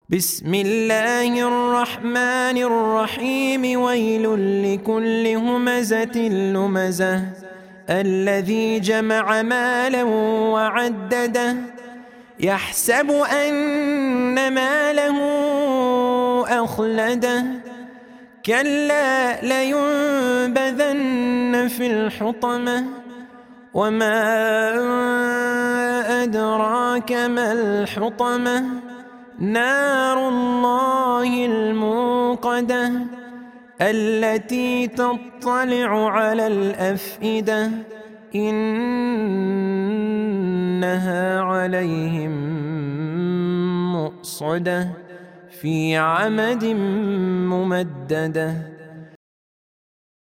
بسم الله الرحمن الرحيم. ويل لكل همزة لمزة الذي جمع مالا وعدده يحسب أن ماله أخلده كلا لينبذن في الحطمة وما أدراك ما الحطمة نار الله الموقدة التي تطلع على الأفئدة إنها عليهم مؤصدة في عمد ممددة.